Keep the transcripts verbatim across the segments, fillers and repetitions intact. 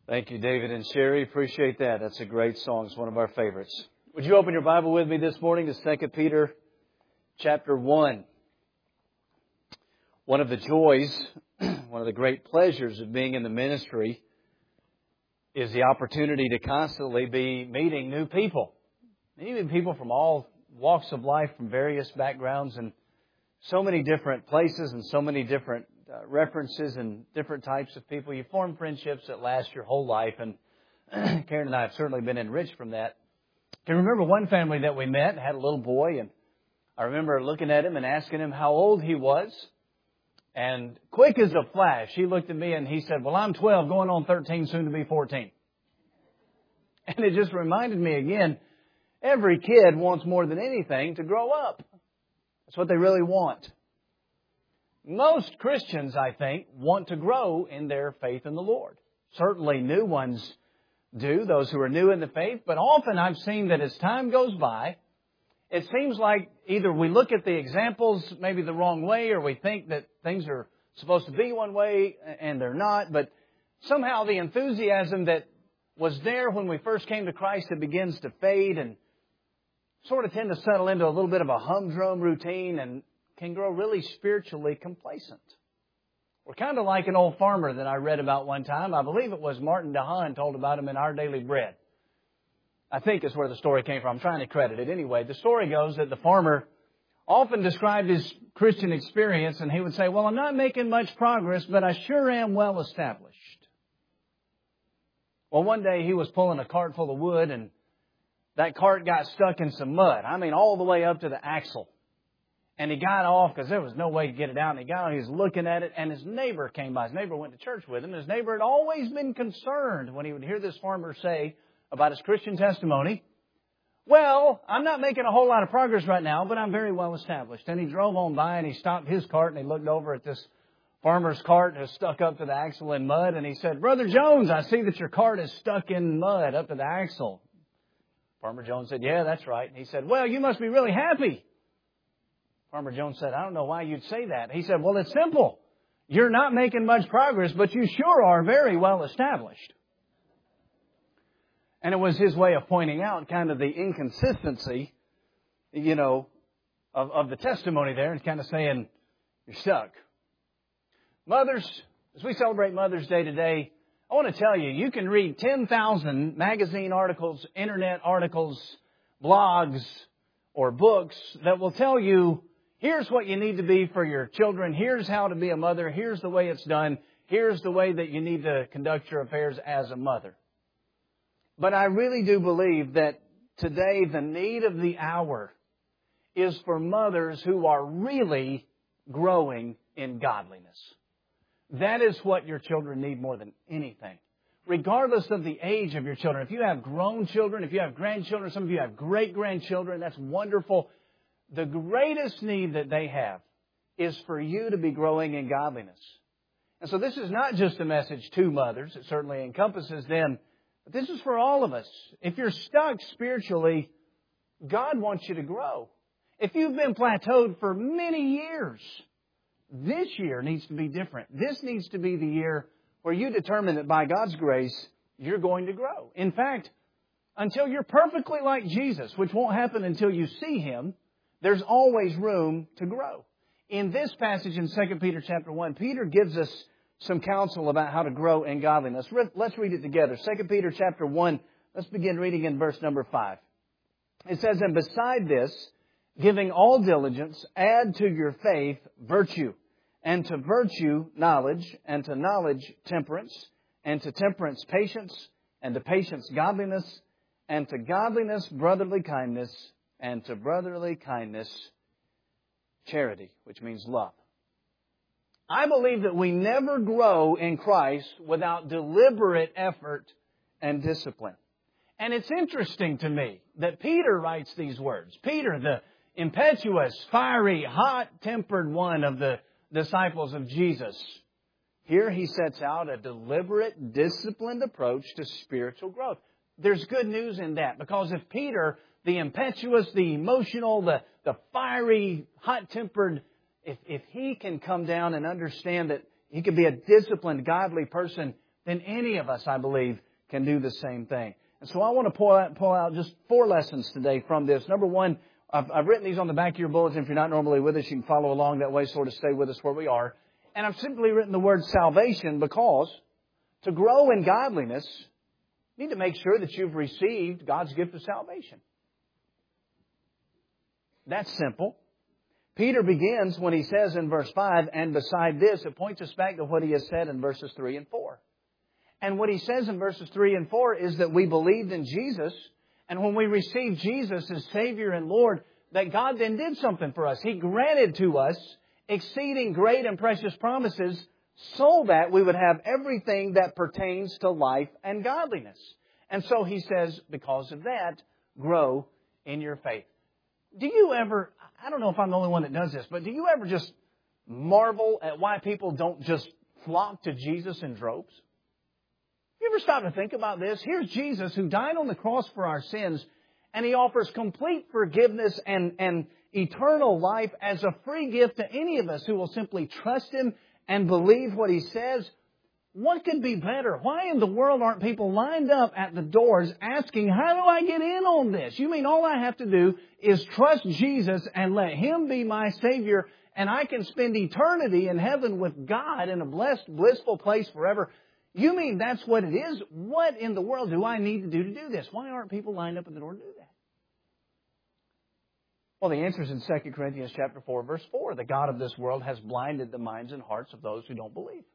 Thank you, David and Sherry. Appreciate that. That's a great song. It's one of our favorites. Would you open your Bible with me this morning to Second Peter chapter one? One of the joys, one of the great pleasures of being in the ministry is the opportunity to constantly be meeting new people. Meeting people from all walks of life, from various backgrounds, and so many different places and so many different Uh, references and different types of people. You form friendships that last your whole life, and Karen and I have certainly been enriched from that. I can remember one family that we met, had a little boy, and I remember looking at him and asking him how old he was. And quick as a flash, he looked at me and he said, well, I'm twelve, going on thirteen, soon to be fourteen. And it just reminded me again, every kid wants more than anything to grow up. That's what they really want. Most Christians, I think, want to grow in their faith in the Lord. Certainly new ones do, those who are new in the faith. But often I've seen that as time goes by, it seems like either we look at the examples maybe the wrong way, or we think that things are supposed to be one way and they're not. But somehow the enthusiasm that was there when we first came to Christ, it begins to fade and sort of tend to settle into a little bit of a humdrum routine and can grow really spiritually complacent. We're kind of like an old farmer that I read about one time. I believe it was Martin DeHaan told about him in Our Daily Bread. I think is where the story came from. I'm trying to credit it. Anyway, the story goes that the farmer often described his Christian experience, and he would say, well, I'm not making much progress, but I sure am well established. Well, one day he was pulling a cart full of wood, and that cart got stuck in some mud. I mean, all the way up to the axle. And he got off because there was no way to get it out. And he got on, he was looking at it, and his neighbor came by. His neighbor went to church with him. His neighbor had always been concerned when he would hear this farmer say about his Christian testimony, well, I'm not making a whole lot of progress right now, but I'm very well established. And he drove on by and he stopped his cart and he looked over at this farmer's cart that was stuck up to the axle in mud. And he said, Brother Jones, I see that your cart is stuck in mud up to the axle. Farmer Jones said, yeah, that's right. And he said, well, you must be really happy. Farmer Jones said, I don't know why you'd say that. He said, well, it's simple. You're not making much progress, but you sure are very well established. And it was his way of pointing out kind of the inconsistency, you know, of, of the testimony there, and kind of saying, you're stuck. Mothers, as we celebrate Mother's Day today, I want to tell you, you can read ten thousand magazine articles, internet articles, blogs, or books that will tell you, here's what you need to be for your children. Here's how to be a mother. Here's the way it's done. Here's the way that you need to conduct your affairs as a mother. But I really do believe that today the need of the hour is for mothers who are really growing in godliness. That is what your children need more than anything. Regardless of the age of your children. If you have grown children, if you have grandchildren, some of you have great-grandchildren, that's wonderful. The greatest need that they have is for you to be growing in godliness. And so this is not just a message to mothers. It certainly encompasses them. But this is for all of us. If you're stuck spiritually, God wants you to grow. If you've been plateaued for many years, this year needs to be different. This needs to be the year where you determine that by God's grace, you're going to grow. In fact, until you're perfectly like Jesus, which won't happen until you see Him, there's always room to grow. In this passage in Second Peter chapter one, Peter gives us some counsel about how to grow in godliness. Let's read it together. Second Peter chapter one, let's begin reading in verse number five. It says, and beside this, giving all diligence, add to your faith virtue, and to virtue knowledge, and to knowledge temperance, and to temperance patience, and to patience godliness, and to godliness brotherly kindness, and to brotherly kindness charity, which means love. I believe that we never grow in Christ without deliberate effort and discipline. And it's interesting to me that Peter writes these words. Peter, the impetuous, fiery, hot-tempered one of the disciples of Jesus. Here he sets out a deliberate, disciplined approach to spiritual growth. There's good news in that, because if Peter, the impetuous, the emotional, the, the fiery, hot-tempered, if, if he can come down and understand that he can be a disciplined, godly person, then any of us, I believe, can do the same thing. And so I want to pull out, pull out just four lessons today from this. Number one, I've, I've written these on the back of your bulletin. If you're not normally with us, you can follow along that way, sort of stay with us where we are. And I've simply written the word salvation because to grow in godliness, you need to make sure that you've received God's gift of salvation. That's simple. Peter begins when he says in verse five, and beside this, it points us back to what he has said in verses three and four. And what he says in verses three and four is that we believed in Jesus, and when we received Jesus as Savior and Lord, that God then did something for us. He granted to us exceeding great and precious promises so that we would have everything that pertains to life and godliness. And so he says, because of that, grow in your faith. Do you ever, I don't know if I'm the only one that does this, but do you ever just marvel at why people don't just flock to Jesus in droves? You ever stop to think about this? Here's Jesus who died on the cross for our sins, and He offers complete forgiveness and, and eternal life as a free gift to any of us who will simply trust Him and believe what He says. What could be better? Why in the world aren't people lined up at the doors asking, how do I get in on this? You mean all I have to do is trust Jesus and let Him be my Savior, and I can spend eternity in heaven with God in a blessed, blissful place forever? You mean that's what it is? What in the world do I need to do to do this? Why aren't people lined up at the door to do that? Well, the answer is in Second Corinthians chapter four, verse four. The God of this world has blinded the minds and hearts of those who don't believe.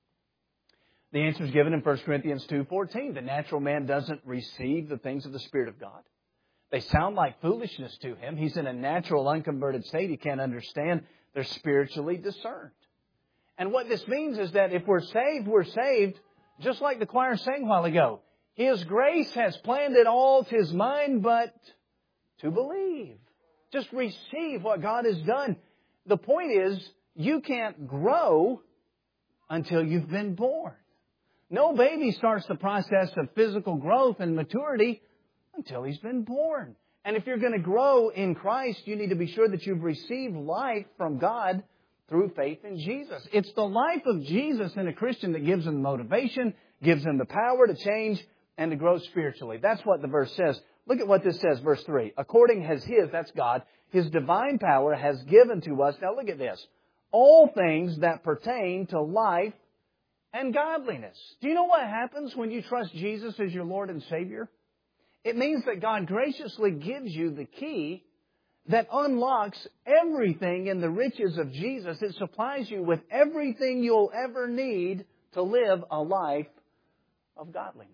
The answer is given in First Corinthians two fourteen. The natural man doesn't receive the things of the Spirit of God. They sound like foolishness to him. He's in a natural, unconverted state. He can't understand. They're spiritually discerned. And what this means is that if we're saved, we're saved, just like the choir sang a while ago. His grace has planned it all. 'Tis mine but to believe. Just receive what God has done. The point is, you can't grow until you've been born. No baby starts the process of physical growth and maturity until he's been born. And if you're going to grow in Christ, you need to be sure that you've received life from God through faith in Jesus. It's the life of Jesus in a Christian that gives him motivation, gives him the power to change and to grow spiritually. That's what the verse says. Look at what this says, verse three. According as His, that's God, His divine power has given to us, now look at this, all things that pertain to life and godliness. Do you know what happens when you trust Jesus as your Lord and Savior? It means that God graciously gives you the key that unlocks everything in the riches of Jesus. It supplies you with everything you'll ever need to live a life of godliness.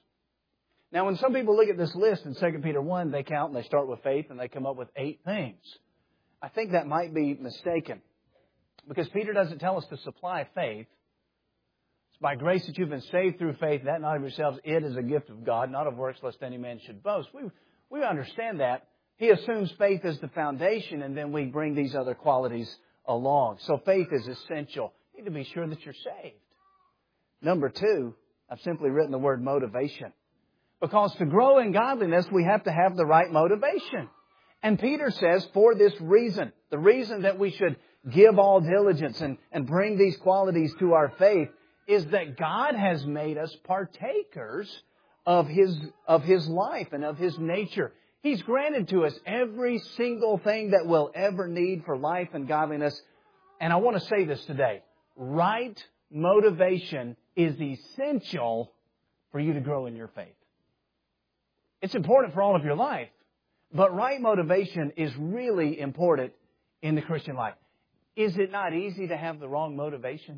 Now, when some people look at this list in Second Peter one, they count and they start with faith and they come up with eight things. I think that might be mistaken, because Peter doesn't tell us to supply faith. It's by grace that you've been saved through faith, that not of yourselves. It is a gift of God, not of works, lest any man should boast. We, we understand that. He assumes faith as the foundation, and then we bring these other qualities along. So faith is essential. You need to be sure that you're saved. Number two, I've simply written the word motivation. Because to grow in godliness, we have to have the right motivation. And Peter says, for this reason, the reason that we should give all diligence and, and bring these qualities to our faith is that God has made us partakers of His, of His life and of His nature. He's granted to us every single thing that we'll ever need for life and godliness. And I want to say this today. Right motivation is essential for you to grow in your faith. It's important for all of your life, but right motivation is really important in the Christian life. Is it not easy to have the wrong motivation?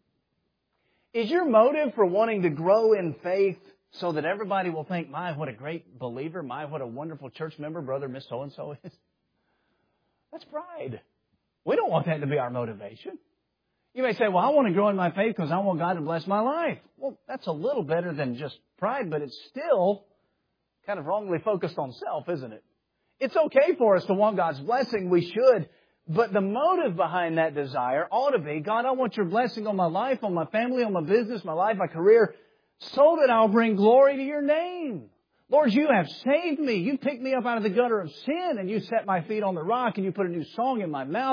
Is your motive for wanting to grow in faith so that everybody will think, my, what a great believer, my, what a wonderful church member, brother, Miss So-and-so is? That's pride. We don't want that to be our motivation. You may say, well, I want to grow in my faith because I want God to bless my life. Well, that's a little better than just pride, but it's still kind of wrongly focused on self, isn't it? It's okay for us to want God's blessing. We should. But the motive behind that desire ought to be, God, I want your blessing on my life, on my family, on my business, my life, my career, so that I'll bring glory to your name. Lord, you have saved me. You picked me up out of the gutter of sin, and you set my feet on the rock, and you put a new song in my mouth.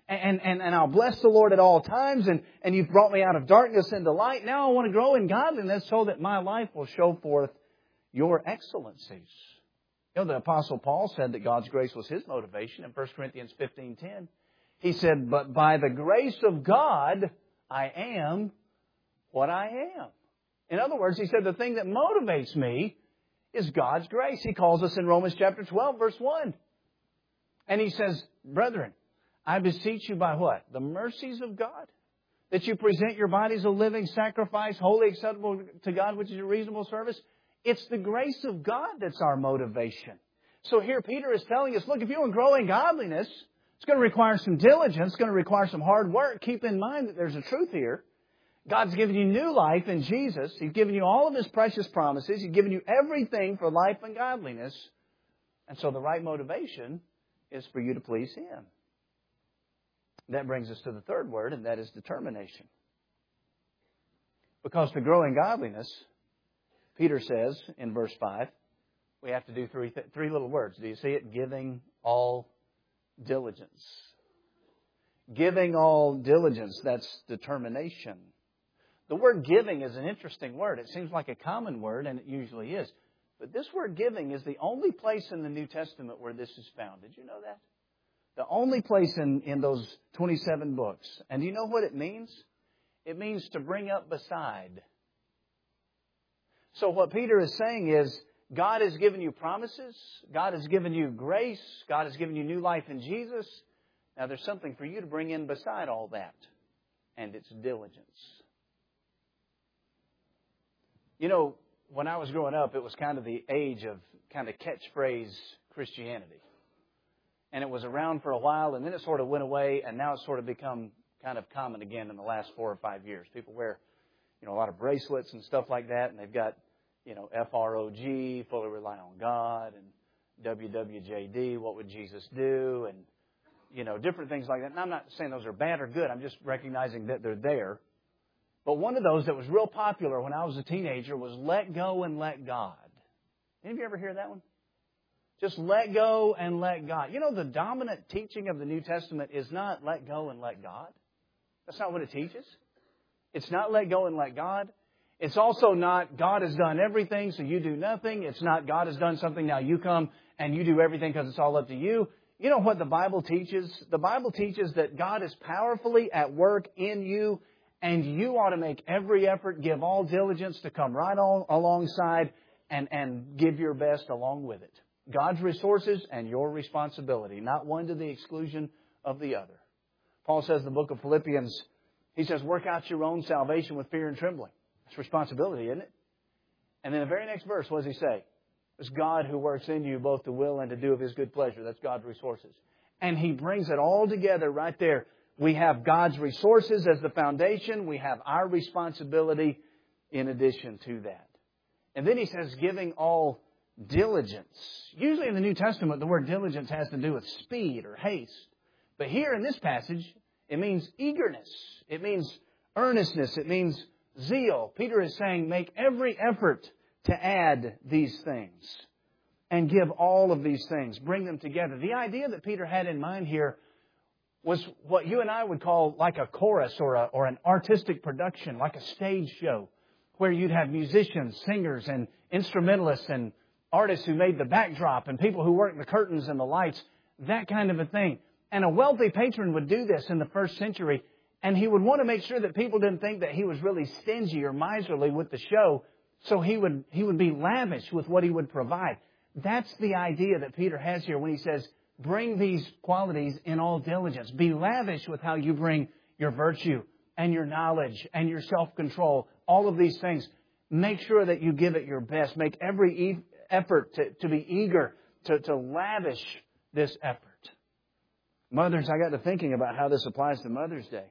And, and, and I'll bless the Lord at all times. And, and you've brought me out of darkness into light. Now I want to grow in godliness so that my life will show forth your excellencies. You know, the Apostle Paul said that God's grace was his motivation in First Corinthians fifteen ten. He said, but by the grace of God, I am what I am. In other words, he said the thing that motivates me is God's grace. He calls us in Romans chapter twelve, verse one. And he says, brethren, I beseech you by what? The mercies of God, that you present your bodies a living sacrifice, wholly acceptable to God, which is your reasonable service. It's the grace of God that's our motivation. So here Peter is telling us, look, if you want to grow in godliness, it's going to require some diligence. It's going to require some hard work. Keep in mind that there's a truth here. God's given you new life in Jesus. He's given you all of His precious promises. He's given you everything for life and godliness. And so the right motivation is for you to please Him. That brings us to the third word, and that is determination. Because to grow in godliness, Peter says in verse five, we have to do three, th- three little words. Do you see it? Giving all diligence. Giving all diligence, that's determination. The word giving is an interesting word. It seems like a common word, and it usually is. But this word giving is the only place in the New Testament where this is found. Did you know that? The only place in, in those twenty-seven books. And do you know what it means? It means to bring up beside. So what Peter is saying is, God has given you promises. God has given you grace. God has given you new life in Jesus. Now there's something for you to bring in beside all that. And it's diligence. You know, when I was growing up, it was kind of the age of kind of catchphrase Christianity. And it was around for a while, and then it sort of went away, and now it's sort of become kind of common again in the last four or five years. People wear, you know, a lot of bracelets and stuff like that, and they've got, you know, F R O G, fully rely on God, and W W J D, what would Jesus do, and, you know, different things like that. And I'm not saying those are bad or good. I'm just recognizing that they're there. But one of those that was real popular when I was a teenager was let go and let God. Any of you ever hear that one? Just let go and let God. You know, the dominant teaching of the New Testament is not let go and let God. That's not what it teaches. It's not let go and let God. It's also not God has done everything, so you do nothing. It's not God has done something, now you come and you do everything because it's all up to you. You know what the Bible teaches? The Bible teaches that God is powerfully at work in you, and you ought to make every effort, give all diligence to come right on alongside and, and give your best along with it. God's resources and your responsibility, not one to the exclusion of the other. Paul says in the book of Philippians, he says, work out your own salvation with fear and trembling. That's responsibility, isn't it? And then the very next verse, what does he say? It's God who works in you both to will and to do of His good pleasure. That's God's resources. And he brings it all together right there. We have God's resources as the foundation. We have our responsibility in addition to that. And then he says, giving all diligence. Usually in the New Testament, the word diligence has to do with speed or haste. But here in this passage, it means eagerness. It means earnestness. It means zeal. Peter is saying, make every effort to add these things and give all of these things. Bring them together. The idea that Peter had in mind here was what you and I would call like a chorus or a, or an artistic production, like a stage show, where you'd have musicians, singers, and instrumentalists, and artists who made the backdrop, and people who worked the curtains and the lights, that kind of a thing. And a wealthy patron would do this in the first century, and he would want to make sure that people didn't think that he was really stingy or miserly with the show, so he would he would be lavish with what he would provide. That's the idea that Peter has here when he says, bring these qualities in all diligence. Be lavish with how you bring your virtue and your knowledge and your self-control, all of these things. Make sure that you give it your best. Make every e- effort to, to be eager, to, to lavish this effort. Mothers, I got to thinking about how this applies to Mother's Day.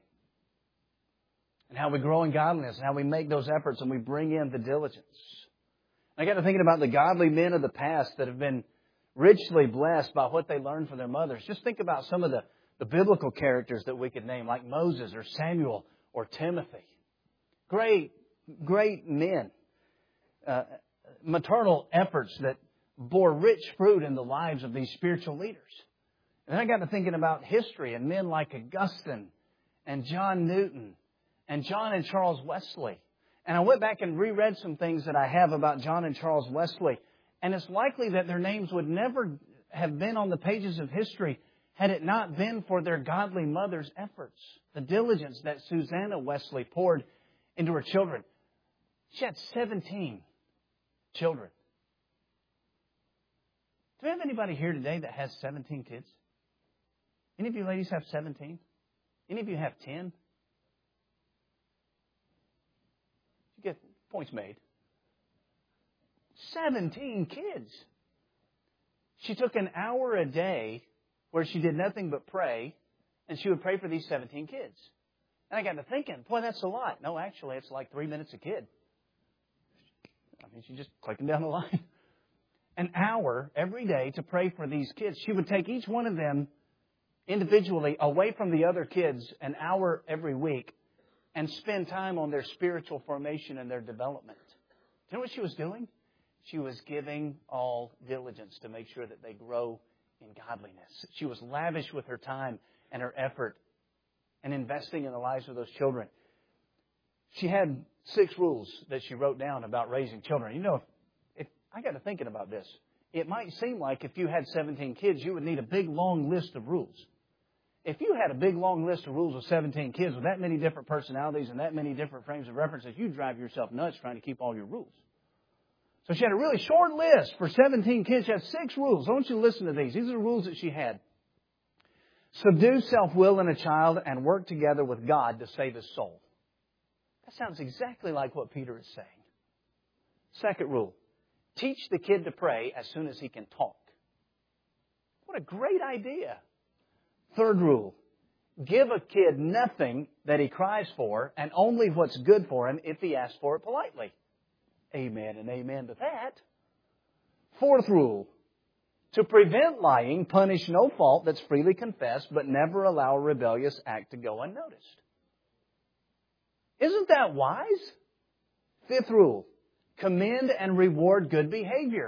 And how we grow in godliness and how we make those efforts and we bring in the diligence. I got to thinking about the godly men of the past that have been richly blessed by what they learned from their mothers. Just think about some of the, the biblical characters that we could name, like Moses or Samuel or Timothy. Great, great men. Uh, maternal efforts that bore rich fruit in the lives of these spiritual leaders. And I got to thinking about history and men like Augustine and John Newton and John and Charles Wesley. And I went back and reread some things that I have about John and Charles Wesley. And it's likely that their names would never have been on the pages of history had it not been for their godly mother's efforts, the diligence that Susanna Wesley poured into her children. She had seventeen children. Do we have anybody here today that has seventeen kids? Any of you ladies have seventeen? Any of you have ten? You get points made. seventeen kids. She took an hour a day where she did nothing but pray, and she would pray for these seventeen kids. And I got to thinking, boy, that's a lot. No, actually, it's like three minutes a kid. I mean, she's just clicking down the line. An hour every day to pray for these kids. She would take each one of them individually away from the other kids an hour every week and spend time on their spiritual formation and their development. Do you know what she was doing? She was giving all diligence to make sure that they grow in godliness. She was lavish with her time and her effort and investing in the lives of those children. She had six rules that she wrote down about raising children. You know, if, if I got to thinking about this. It might seem like if you had seventeen kids, you would need a big, long list of rules. If you had a big, long list of rules with seventeen kids with that many different personalities and that many different frames of references, you'd drive yourself nuts trying to keep all your rules. So she had a really short list for seventeen kids. She had six rules. I want you to listen to these. These are the rules that she had. Subdue self-will in a child and work together with God to save his soul. That sounds exactly like what Peter is saying. Second rule. Teach the kid to pray as soon as he can talk. What a great idea. Third rule. Give a kid nothing that he cries for and only what's good for him if he asks for it politely. Amen and amen to that. Fourth rule. To prevent lying, punish no fault that's freely confessed, but never allow a rebellious act to go unnoticed. Isn't that wise? Fifth rule. Commend and reward good behavior.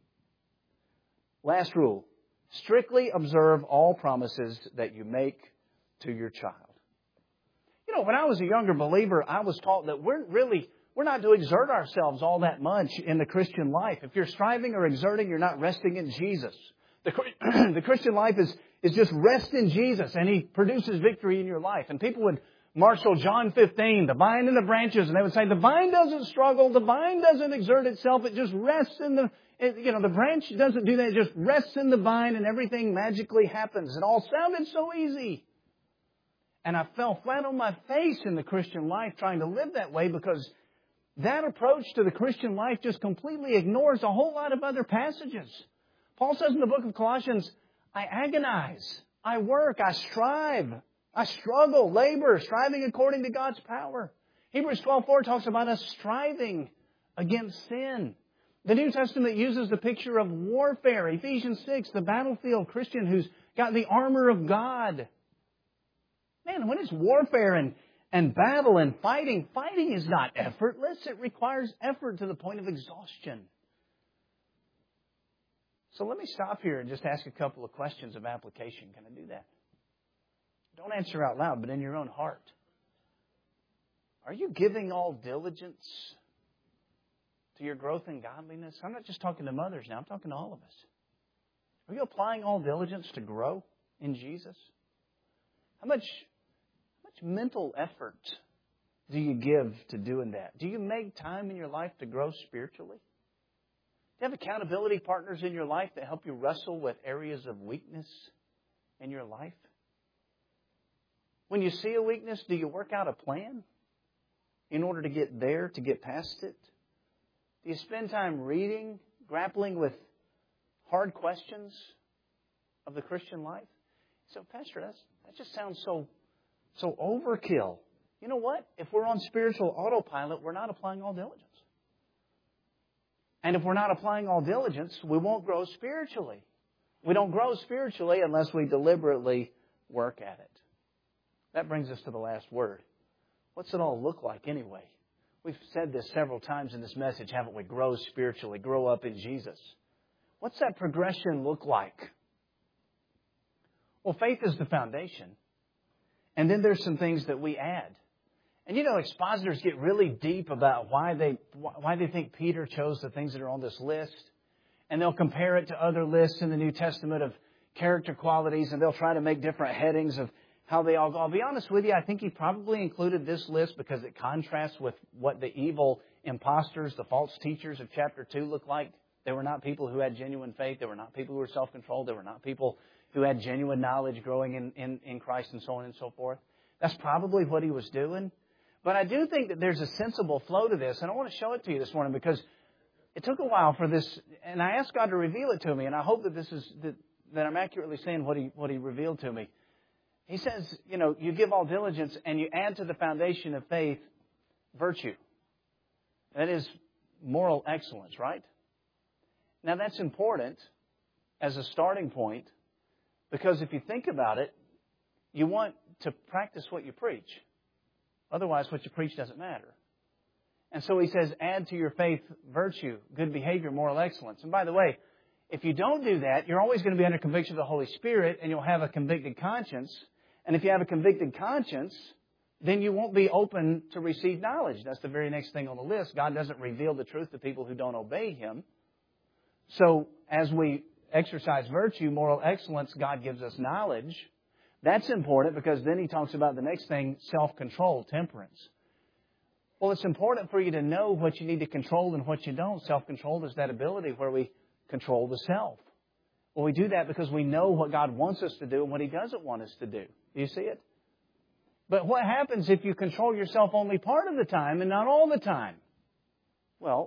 Last rule. Strictly observe all promises that you make to your child. You know, when I was a younger believer, I was taught that we're really, we're not to exert ourselves all that much in the Christian life. If you're striving or exerting, you're not resting in Jesus. The, the Christian life is, is just rest in Jesus, and He produces victory in your life. And people would marshal John fifteen, the vine and the branches, and they would say, the vine doesn't struggle, the vine doesn't exert itself, it just rests in the, it, you know, the branch doesn't do that, it just rests in the vine and everything magically happens. It all sounded so easy. And I fell flat on my face in the Christian life trying to live that way, because that approach to the Christian life just completely ignores a whole lot of other passages. Paul says in the book of Colossians, I agonize, I work, I strive, I struggle, labor, striving according to God's power. Hebrews twelve four talks about us striving against sin. The New Testament uses the picture of warfare. Ephesians six, the battlefield Christian who's got the armor of God. Man, when it's warfare and, and battle and fighting, fighting is not effortless. It requires effort to the point of exhaustion. So let me stop here and just ask a couple of questions of application. Can I do that? Don't answer out loud, but in your own heart. Are you giving all diligence to your growth in godliness? I'm not just talking to mothers now. I'm talking to all of us. Are you applying all diligence to grow in Jesus? How much, how much mental effort do you give to doing that? Do you make time in your life to grow spiritually? Do you have accountability partners in your life that help you wrestle with areas of weakness in your life? When you see a weakness, do you work out a plan in order to get there, to get past it? Do you spend time reading, grappling with hard questions of the Christian life? So, Pastor, that's, that just sounds so, so overkill. You know what? If we're on spiritual autopilot, we're not applying all diligence. And if we're not applying all diligence, we won't grow spiritually. We don't grow spiritually unless we deliberately work at it. That brings us to the last word. What's it all look like anyway? We've said this several times in this message, haven't we? Grow spiritually, grow up in Jesus. What's that progression look like? Well, faith is the foundation. And then there's some things that we add. And you know, expositors get really deep about why they why they think Peter chose the things that are on this list. And they'll compare it to other lists in the New Testament of character qualities, and they'll try to make different headings of how they all go. I'll be honest with you, I think he probably included this list because it contrasts with what the evil imposters, the false teachers of chapter two look like. They were not people who had genuine faith. They were not people who were self-controlled. They were not people who had genuine knowledge growing in, in, in Christ and so on and so forth. That's probably what he was doing. But I do think that there's a sensible flow to this, and I want to show it to you this morning because it took a while for this, and I asked God to reveal it to me, and I hope that this is that, that I'm accurately saying what he what he revealed to me. He says, you know, you give all diligence and you add to the foundation of faith virtue. That is moral excellence, right? Now that's important as a starting point because if you think about it, you want to practice what you preach. Otherwise, what you preach doesn't matter. And so he says, add to your faith virtue, good behavior, moral excellence. And by the way, if you don't do that, you're always going to be under conviction of the Holy Spirit and you'll have a convicted conscience. And if you have a convicted conscience, then you won't be open to receive knowledge. That's the very next thing on the list. God doesn't reveal the truth to people who don't obey Him. So as we exercise virtue, moral excellence, God gives us knowledge. That's important because then He talks about the next thing, self-control, temperance. Well, it's important for you to know what you need to control and what you don't. Self-control is that ability where we control the self. Well, we do that because we know what God wants us to do and what He doesn't want us to do. Do you see it? But what happens if you control yourself only part of the time and not all the time? Well,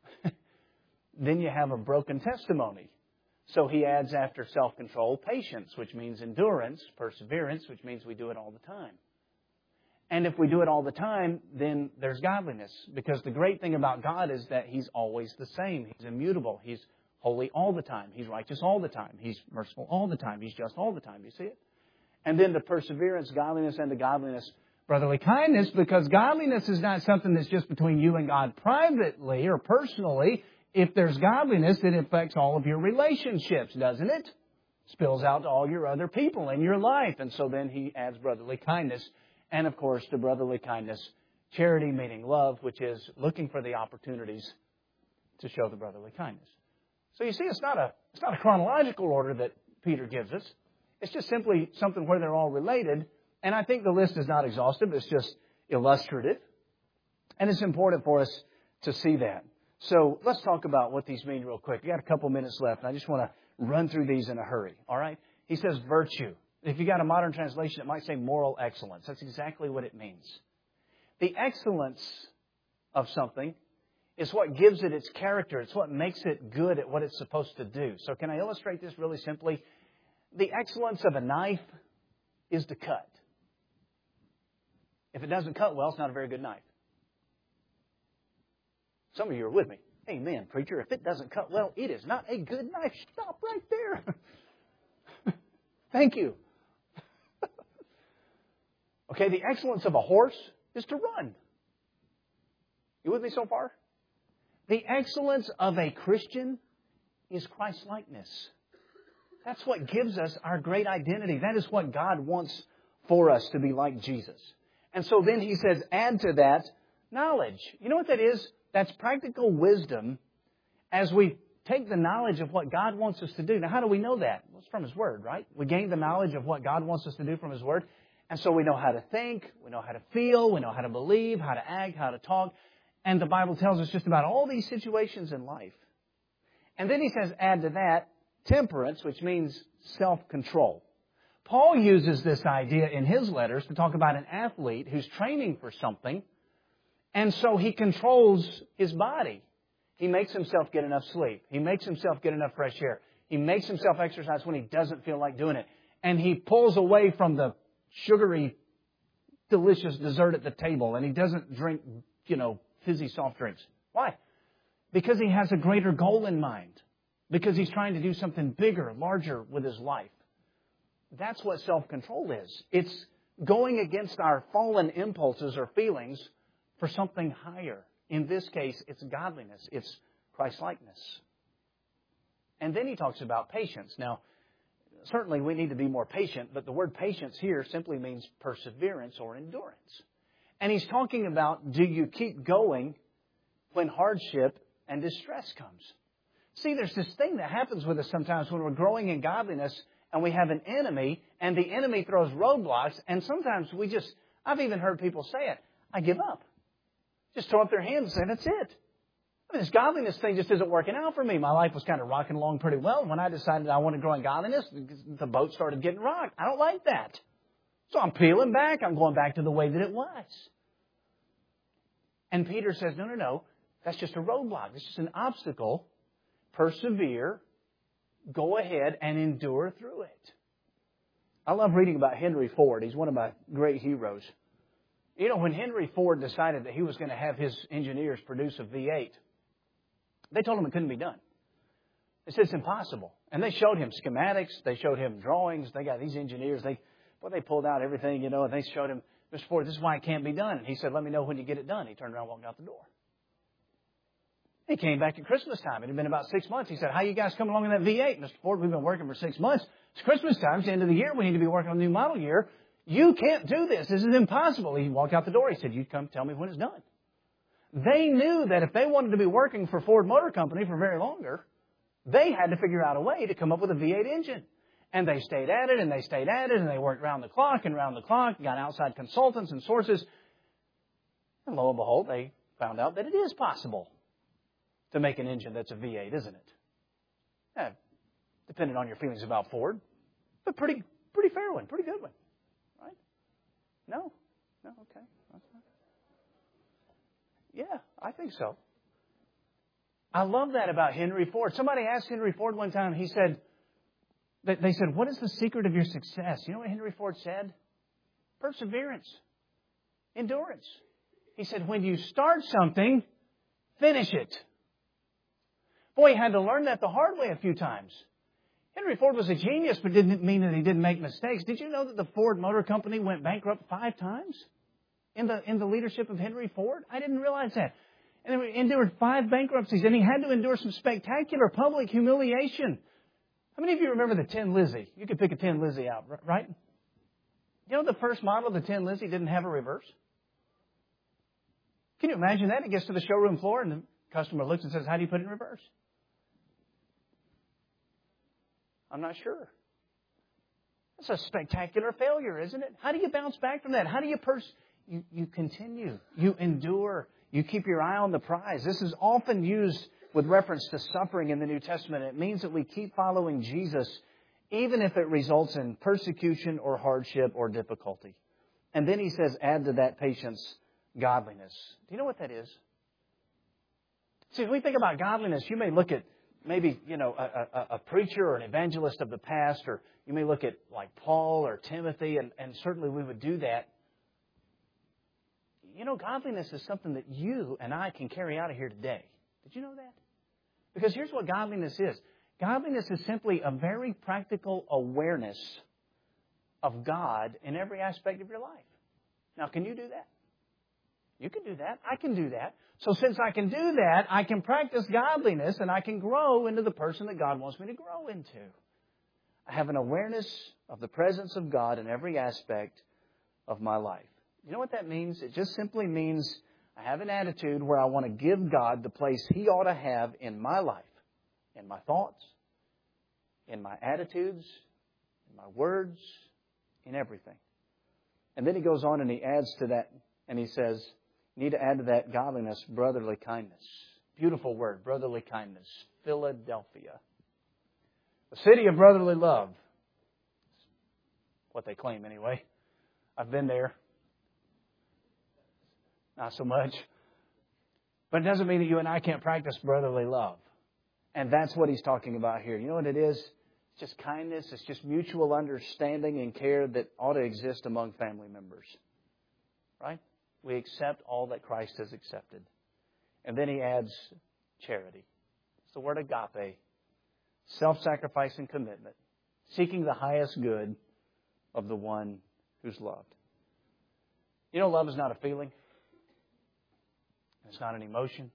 then you have a broken testimony. So he adds after self-control, patience, which means endurance, perseverance, which means we do it all the time. And if we do it all the time, then there's godliness. Because the great thing about God is that He's always the same. He's immutable. He's holy all the time. He's righteous all the time. He's merciful all the time. He's just all the time. You see it? And then the perseverance, godliness, and the godliness, brotherly kindness, because godliness is not something that's just between you and God privately or personally. If there's godliness, it affects all of your relationships, doesn't it? Spills out to all your other people in your life. And so then he adds brotherly kindness. And of course, to brotherly kindness, charity, meaning love, which is looking for the opportunities to show the brotherly kindness. So you see, it's not a it's not a chronological order that Peter gives us. It's just simply something where they're all related. And I think the list is not exhaustive. It's just illustrative. And it's important for us to see that. So let's talk about what these mean real quick. We've got a couple minutes left, and I just want to run through these in a hurry. All right? He says virtue. If you got a modern translation, it might say moral excellence. That's exactly what it means. The excellence of something is what gives it its character. It's what makes it good at what it's supposed to do. So can I illustrate this really simply? The excellence of a knife is to cut. If it doesn't cut well, it's not a very good knife. Some of you are with me. Amen, preacher. If it doesn't cut well, it is not a good knife. Stop right there. Thank you. Okay, the excellence of a horse is to run. You with me so far? The excellence of a Christian is Christ-likeness. That's what gives us our great identity. That is what God wants for us, to be like Jesus. And so then he says, add to that knowledge. You know what that is? That's practical wisdom as we take the knowledge of what God wants us to do. Now, how do we know that? Well, it's from His Word, right? We gain the knowledge of what God wants us to do from His Word. And so we know how to think, we know how to feel, we know how to believe, how to act, how to talk. And the Bible tells us just about all these situations in life. And then he says, add to that temperance, which means self-control. Paul uses this idea in his letters to talk about an athlete who's training for something. And so he controls his body. He makes himself get enough sleep. He makes himself get enough fresh air. He makes himself exercise when he doesn't feel like doing it. And he pulls away from the sugary, delicious dessert at the table. And he doesn't drink, you know, fizzy soft drinks. Why? Because he has a greater goal in mind. Because he's trying to do something bigger, larger with his life. That's what self-control is. It's going against our fallen impulses or feelings for something higher. In this case, it's godliness. It's Christ-likeness. And then he talks about patience. Now, certainly we need to be more patient, but the word patience here simply means perseverance or endurance. And he's talking about, do you keep going when hardship and distress comes? See, there's this thing that happens with us sometimes when we're growing in godliness and we have an enemy and the enemy throws roadblocks, and sometimes we just, I've even heard people say it, I give up. Just throw up their hands and say, that's it. I mean, this godliness thing just isn't working out for me. My life was kind of rocking along pretty well. When I decided I want to grow in godliness, the boat started getting rocked. I don't like that. So I'm peeling back. I'm going back to the way that it was. And Peter says, no, no, no. That's just a roadblock. It's just an obstacle. Persevere. Go ahead and endure through it. I love reading about Henry Ford. He's one of my great heroes. You know, when Henry Ford decided that he was going to have his engineers produce a V eight, they told him it couldn't be done. They said it's impossible. And they showed him schematics. They showed him drawings. They got these engineers. They, well, they pulled out everything, you know, and they showed him, Mister Ford, this is why it can't be done. And he said, let me know when you get it done. He turned around and walked out the door. He came back at Christmas time. It had been about six months. He said, how you guys coming along in that V eight? Mister Ford, we've been working for six months. It's Christmas time. It's the end of the year. We need to be working on the new model year. You can't do this. This is impossible. He walked out the door. He said, you come tell me when it's done. They knew that if they wanted to be working for Ford Motor Company for very longer, they had to figure out a way to come up with a V eight engine. And they stayed at it, and they stayed at it, and they worked round the clock and round the clock, got outside consultants and sources. And lo and behold, they found out that it is possible to make an engine that's a V eight, isn't it? Yeah, depending on your feelings about Ford. But pretty pretty fair one, pretty good one. Right? No? No? Okay. Yeah, I think so. I love that about Henry Ford. Somebody asked Henry Ford one time, he said, they said, what is the secret of your success? You know what Henry Ford said? Perseverance. Endurance. He said, when you start something, finish it. Boy, he had to learn that the hard way a few times. Henry Ford was a genius, but didn't mean that he didn't make mistakes. Did you know that the Ford Motor Company went bankrupt five times in the in the leadership of Henry Ford? I didn't realize that. And he endured five bankruptcies, and he had to endure some spectacular public humiliation. How many of you remember the Tin Lizzie? You could pick a Tin Lizzie out, right? You know the first model of the Tin Lizzie didn't have a reverse? Can you imagine that? It gets to the showroom floor, and the customer looks and says, how do you put it in reverse? I'm not sure. That's a spectacular failure, isn't it? How do you bounce back from that? How do you pers- you, you continue. You endure. You keep your eye on the prize. This is often used with reference to suffering in the New Testament. It means that we keep following Jesus even if it results in persecution or hardship or difficulty. And then he says, add to that patience godliness. Do you know what that is? See, when we think about godliness, you may look at maybe, you know, a, a, a preacher or an evangelist of the past, or you may look at like Paul or Timothy, and, and certainly we would do that. You know, godliness is something that you and I can carry out of here today. Did you know that? Because here's what godliness is. Godliness is simply a very practical awareness of God in every aspect of your life. Now, can you do that? You can do that. I can do that. So since I can do that, I can practice godliness and I can grow into the person that God wants me to grow into. I have an awareness of the presence of God in every aspect of my life. You know what that means? It just simply means I have an attitude where I want to give God the place He ought to have in my life, in my thoughts, in my attitudes, in my words, in everything. And then he goes on and he adds to that and he says, you need to add to that godliness, brotherly kindness. Beautiful word, brotherly kindness. Philadelphia. The city of brotherly love. What they claim anyway. I've been there. Not so much. But it doesn't mean that you and I can't practice brotherly love. And that's what he's talking about here. You know what it is? It's just kindness. It's just mutual understanding and care that ought to exist among family members. Right? We accept all that Christ has accepted. And then he adds charity. It's the word agape. Self-sacrifice and commitment. Seeking the highest good of the one who's loved. You know, love is not a feeling. It's not an emotion.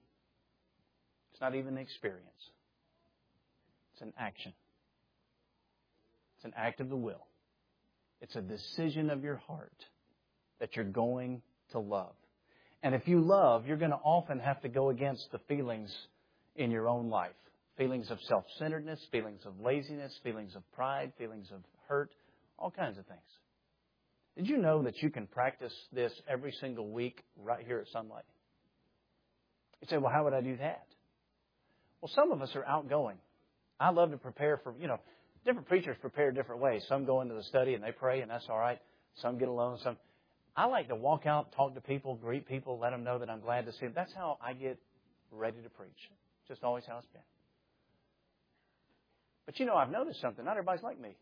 It's not even an experience. It's an action. It's an act of the will. It's a decision of your heart that you're going to love. And if you love, you're going to often have to go against the feelings in your own life. Feelings of self-centeredness, feelings of laziness, feelings of pride, feelings of hurt, all kinds of things. Did you know that you can practice this every single week right here at Sunlight? You say, well, how would I do that? Well, some of us are outgoing. I love to prepare for, you know, different preachers prepare different ways. Some go into the study and they pray, and that's all right. Some get alone. Some. I like to walk out, talk to people, greet people, let them know that I'm glad to see them. That's how I get ready to preach. Just always how it's been. But, you know, I've noticed something. Not everybody's like me.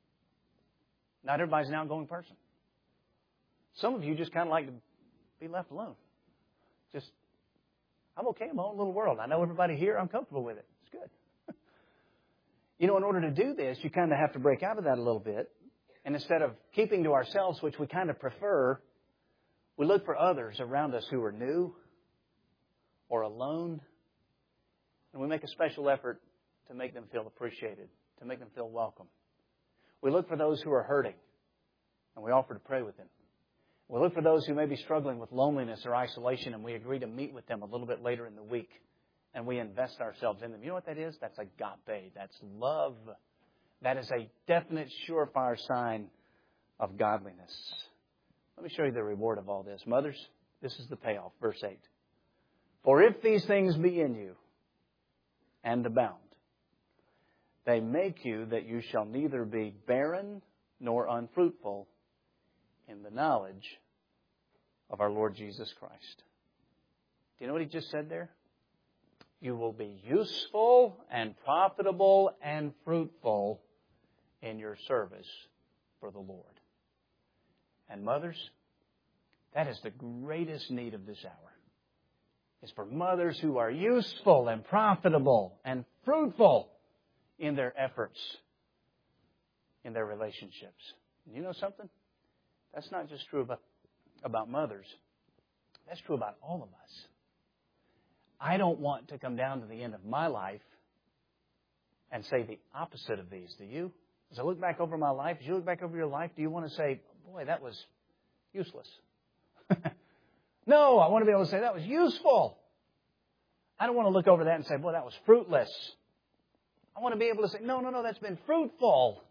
Not everybody's an outgoing person. Some of you just kind of like to be left alone. Just, I'm okay in my own little world. I know everybody here. I'm comfortable with it. It's good. You know, in order to do this, you kind of have to break out of that a little bit. And instead of keeping to ourselves, which we kind of prefer, we look for others around us who are new or alone. And we make a special effort to make them feel appreciated, to make them feel welcome. We look for those who are hurting, and we offer to pray with them. We look for those who may be struggling with loneliness or isolation, and we agree to meet with them a little bit later in the week, and we invest ourselves in them. You know what that is? That's agape. That's love. That is a definite, surefire sign of godliness. Let me show you the reward of all this. Mothers, this is the payoff. Verse eight. For if these things be in you and abound, they make you that you shall neither be barren nor unfruitful in the knowledge of our Lord Jesus Christ. Do you know what he just said there? You will be useful and profitable and fruitful in your service for the Lord. And mothers, that is the greatest need of this hour. Is for mothers who are useful and profitable and fruitful in their efforts, in their relationships. And you know something? That's not just true about, about mothers. That's true about all of us. I don't want to come down to the end of my life and say the opposite of these. Do you? As I look back over my life, as you look back over your life, do you want to say, boy, that was useless? No, I want to be able to say that was useful. I don't want to look over that and say, boy, that was fruitless. I want to be able to say, no, no, no, that's been fruitful.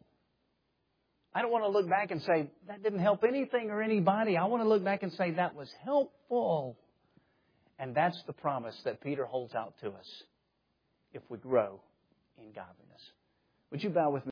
I don't want to look back and say, that didn't help anything or anybody. I want to look back and say, that was helpful. And that's the promise that Peter holds out to us if we grow in godliness. Would you bow with me?